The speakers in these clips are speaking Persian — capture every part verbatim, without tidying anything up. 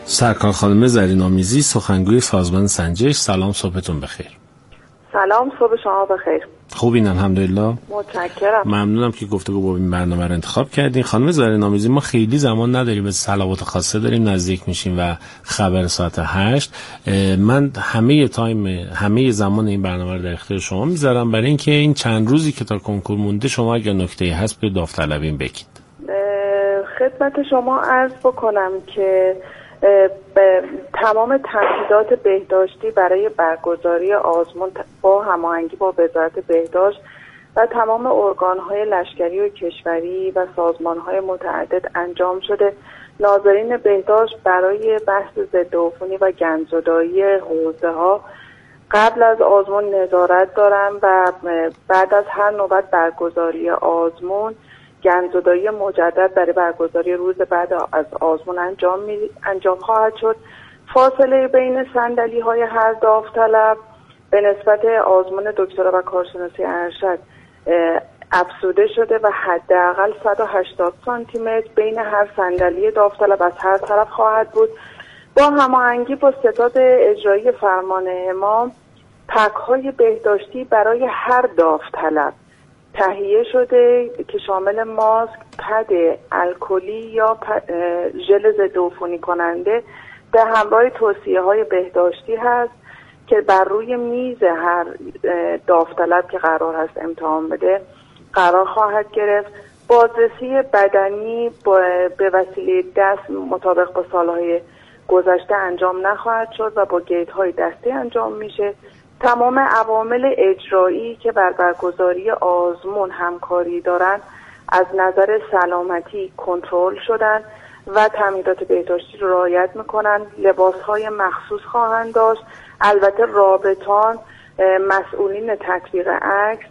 سرکار خانم زرین آمیزی، سخنگوی سازمان سنجش. سلام، صبحتون بخیر. سلام، صبح شما بخیر. خوبین؟ الحمدلله. متشکرم. ممنونم که گفتگو با این برنامه رو انتخاب کردین. خانم زرین آمیزی، ما خیلی زمان نداریم، به صلوات خاصه داریم نزدیک میشیم و خبر ساعت هشت. من همه تایم همه زمان این برنامه رو در اختیار شما میذارم برای اینکه این چند روزی که تا کنکور مونده شما اگر نکته‌ای هست به داوطلبین بگید. خدمت شما عرض بکنم که به تمام تمهیدات بهداشتی برای برگزاری آزمون با هماهنگی با وزارت بهداشت و تمام ارگان‌های لشکری و کشوری و سازمان‌های متعدد انجام شده. ناظرین بهداشت برای بحث ضدعفونی و گندزدایی حوزه‌ها قبل از آزمون نظارت دارن و بعد از هر نوبت برگزاری آزمون گندزدایی مجدد برای برگزاری روز بعد از آزمون انجام می... انجام خواهد شد. فاصله بین صندلی‌های هر داوطلب به نسبت آزمون دکترا و کارشناسی ارشد افزوده شده و حداقل صد و هشتاد سانتی متر بین هر صندلی داوطلب از هر طرف خواهد بود. با هماهنگی با ستاد اجرایی فرمان امام، پک‌های بهداشتی برای هر داوطلب تهیه شده که شامل ماسک، پد الکلی یا ژل ضد عفونی کننده به همراه توصیه‌های بهداشتی هست که بر روی میز هر داوطلب که قرار هست امتحان بده قرار خواهد گرفت. بازرسی بدنی به وسیله دست مطابق با سالهای گذشته انجام نخواهد شد و با گیت‌های دستی انجام میشه. تمام عوامل اجرایی که بر برگزاری آزمون همکاری دارند از نظر سلامتی کنترل شدن و تمهیدات بهداشتی رو رعایت میکنن. لباس‌های مخصوص خواهند داشت. البته رابطان، مسئولین تطبیق عکس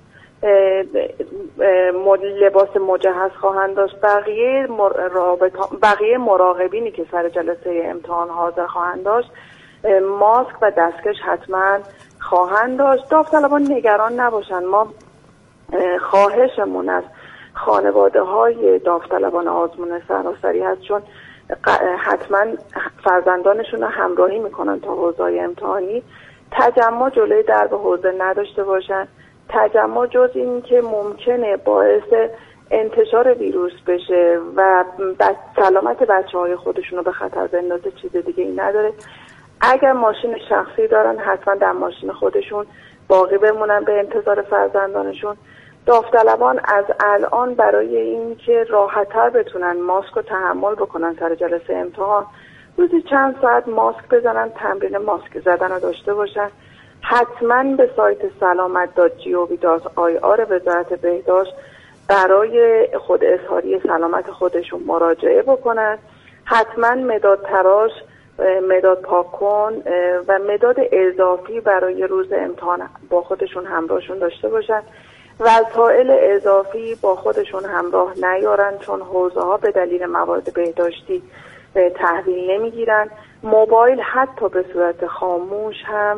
لباس مجهز خواهند داشت. بقیه رابطان، بقیه مراقبینی که سر جلسه امتحان حاضر خواهند داشت ماسک و دستکش حتما خواهند داشت. داوطلبان نگران نباشند. ما خواهشمون از خانواده های داوطلبان آزمون سراسری هست، چون حتما فرزندانشون رو همراهی میکنن تا حوزه‌های امتحانی، تجمع جلوی درب حوزه نداشته باشن. تجمع جز این که ممکنه باعث انتشار ویروس بشه و سلامت بچه های خودشون رو به خطر بندازه، چیز دیگه ای نداره. اگر ماشین شخصی دارن حتما در ماشین خودشون باقی بمونن به انتظار فرزندانشون. داوطلبان از الان برای اینکه راحت‌تر بتونن ماسک رو تحمل بکنن سر جلسه امتحان، روزی چند ساعت ماسک بزنن، تمرین ماسک زدن رو داشته باشن. حتما به سایت سلامت دات جی او وی دات آی آر وزارت بهداشت برای خود اظهاری سلامت خودشون مراجعه بکنن. حتما مداد تراش، مداد پاک کن و مداد اضافی برای روز امتحان با خودشون همراهشون داشته باشن. وسایل اضافی با خودشون همراه نیارن، چون حوزه ها به دلیل موارد بهداشتی تحویل نمیگیرن. موبایل حتی به صورت خاموش هم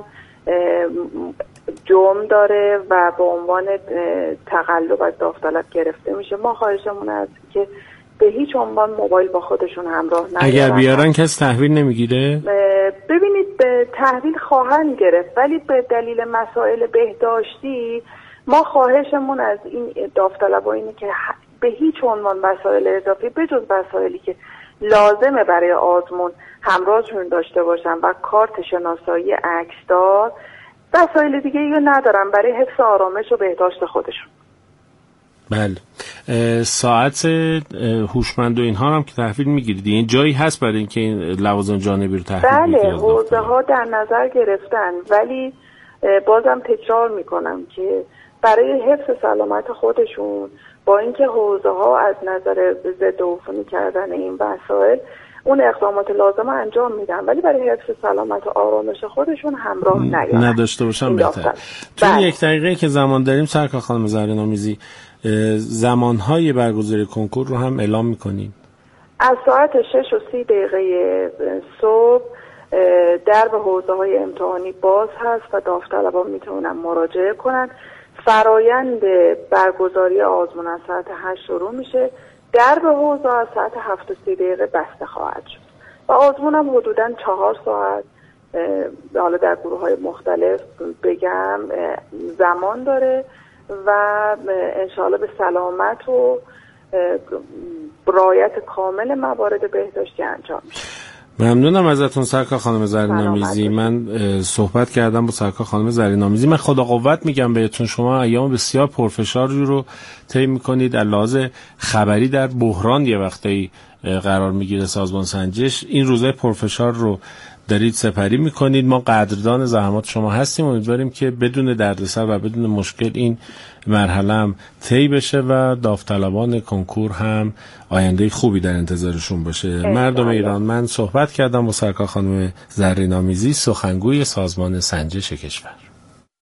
جرم داره و به عنوان تقلب از داوطلب گرفته میشه. ما خواهشمون است که به هیچ عنوان موبایل با خودشون همراه نیارن. اگر بیارن کس تحویل نمیگیره؟ ببینید، به تحویل خواهند گرفت، ولی به دلیل مسائل بهداشتی ما خواهشمون از این داوطلبا اینه که به هیچ عنوان وسایل اضافی به جز وسایلی که لازمه برای آزمون همراهشون داشته باشن و کارت شناسایی عکسدار، وسایل دیگه یا ندارن برای حفظ آرامش و بهداشت خودشون. بله. ساعت هوشمند و اینها هم که تحویل میگیرید، این جایی هست برای اینکه این لوازم جانبی رو تحویل بگیرید؟ بله، حوزه ها در نظر گرفتن، ولی بازم تکرار میکنم که برای حفظ سلامت خودشون، با اینکه حوزه ها از نظر ضد عفونی کردن این وسایل اون اقدامات لازم انجام میدن، ولی برای حفظ سلامت و آرامش خودشون همراه نیارن، نداشته باشن بهتر. چون یک دقیقه که زمان داریم سرکار خانم زرین آمیزی، زمانهای برگزاری کنکور رو هم اعلام میکنیم. از ساعت شش و سی دقیقه صبح در به حوزه های امتحانی باز هست و داوطلبان میتونن مراجعه کنن. فرایند برگزاری آزمون از ساعت هشت شروع میشه. در به حوزه از ساعت هفت و سی دقیقه بسته خواهد شد. و آزمون هم حدوداً چهار ساعت حالا در گروه های مختلف بگم زمان داره و انشاءالله به سلامت و رعایت کامل موارد بهداشتی انجام میشه. ممنونم ازتون سرکار خانم زرین‌آمیزی. من صحبت کردم با سرکار خانم زرین‌آمیزی. من خدا قوت میگم بهتون، شما ایام بسیار پرفشاری رو طی میکنید، در لحاظ خبری در بحران یه وقتی قرار میگیره سازمان سنجش، این روزهای پرفشار رو دارید سپری میکنید. ما قدردان زحمات شما هستیم، امیدواریم که بدون دردسر و بدون مشکل این مرحله هم طی بشه و داوطلبان کنکور هم آینده خوبی در انتظارشون باشه. مردم ایران، من صحبت کردم با سرکار خانم زرین‌آمیزی، سخنگوی سازمان سنجش کشور.